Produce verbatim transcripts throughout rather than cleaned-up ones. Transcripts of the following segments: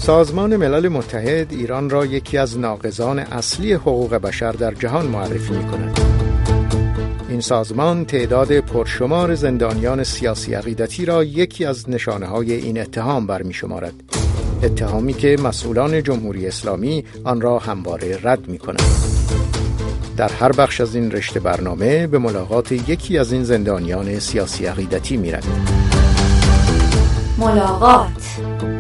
سازمان ملل متحد ایران را یکی از ناقضان اصلی حقوق بشر در جهان معرفی می‌کند. این سازمان تعداد پرشمار زندانیان سیاسی عقیدتی را یکی از نشانه‌های این اتهام برمی‌شمارد. اتهامی که مسئولان جمهوری اسلامی آن را همواره رد می‌کنند. در هر بخش از این رشته برنامه به ملاقات یکی از این زندانیان سیاسی عقیدتی می‌رویم. ملاقات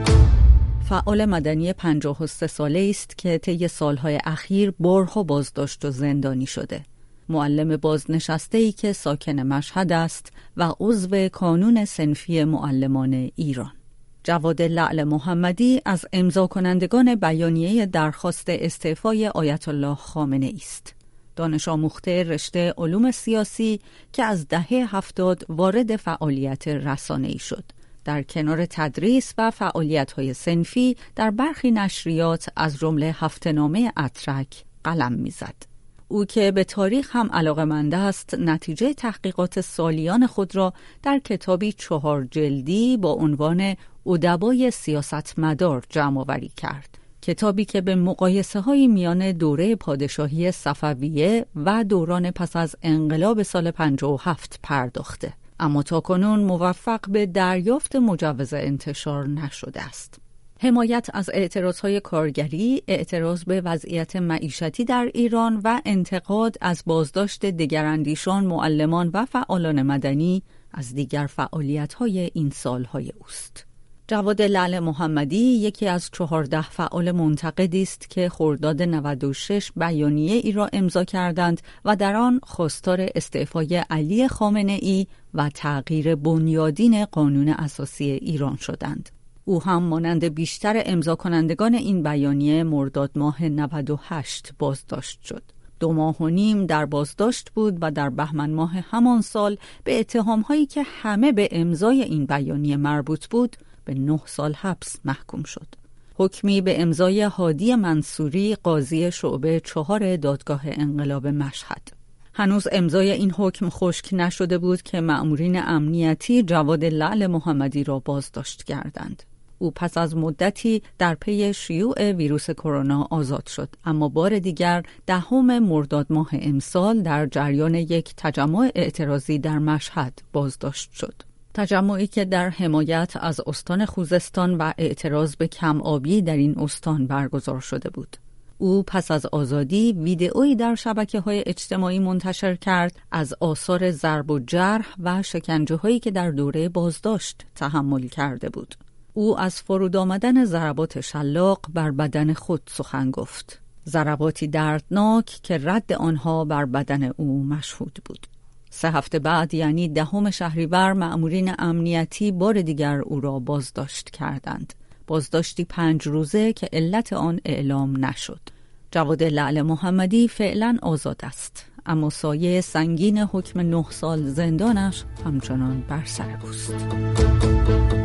فعال مدنی پنجاه و سه ساله است که طی سالهای اخیر برخ و بازداشت و زندانی شده. معلم بازنشسته‌ای که ساکن مشهد است و عضو کانون صنفی معلمان ایران. جواد لعل محمدی از امضا کنندگان بیانیه درخواست استعفای آیت الله خامنه‌ای است. دانش آموخته رشته علوم سیاسی که از دهه هفتاد وارد فعالیت رسانه‌ای شد. در کنار تدریس و فعالیت‌های صنفی در برخی نشریات از جمله هفته‌نامه اترک قلم می‌زد. او که به تاریخ هم علاقه‌مند است، نتیجه تحقیقات سالیان خود را در کتابی چهار جلدی با عنوان ادبای سیاستمدار جمع‌آوری کرد. کتابی که به مقایسه‌های میان دوره پادشاهی صفویه و دوران پس از انقلاب سال پنجاه و هفت پرداخته، اما تاکنون موفق به دریافت مجوز انتشار نشده است. حمایت از اعتراضهای کارگری، اعتراض به وضعیت معیشتی در ایران و انتقاد از بازداشت دگراندیشان، معلمان و فعالان مدنی از دیگر فعالیت‌های این سال‌های اوست. جواد لعل محمدی یکی از چهارده فعال منتقدی است که خرداد نود و شش بیانیه ای را امضا کردند و در آن خواستار استعفای علی خامنه‌ای و تغییر بنیادین قانون اساسی ایران شدند. او هم مانند بیشتر امضا کنندگان این بیانیه مرداد ماه نود و هشت بازداشت شد. دو ماه و نیم در بازداشت بود و در بهمن ماه همان سال به اتهام‌هایی که همه به امضای این بیانیه مربوط بود به نه سال حبس محکوم شد. حکمی به امضای هادی منصوری قاضی شعبه چهار دادگاه انقلاب مشهد. هنوز امضای این حکم خشک نشده بود که مأمورین امنیتی جواد لعل محمدی را بازداشت کردند. او پس از مدتی در پی شیوع ویروس کرونا آزاد شد، اما بار دیگر دهم مرداد ماه امسال در جریان یک تجمع اعتراضی در مشهد بازداشت شد. تجمعی که در حمایت از استان خوزستان و اعتراض به کم آبی در این استان برگزار شده بود. او پس از آزادی ویدئویی در شبکه‌های اجتماعی منتشر کرد از آثار ضرب و جرح و شکنجه‌هایی که در دوره بازداشت تحمل کرده بود. او از فرود آمدن ضربات شلاق بر بدن خود سخن گفت. ضرباتی دردناک که رد آنها بر بدن او مشهود بود. سه هفته بعد یعنی دهم شهریور مأمورین امنیتی بار دیگر او را بازداشت کردند. بازداشتی پنج روزه که علت آن اعلام نشد. جواد لعل محمدی فعلا آزاد است، اما سایه سنگین حکم نه سال زندانش همچنان بر سر اوست.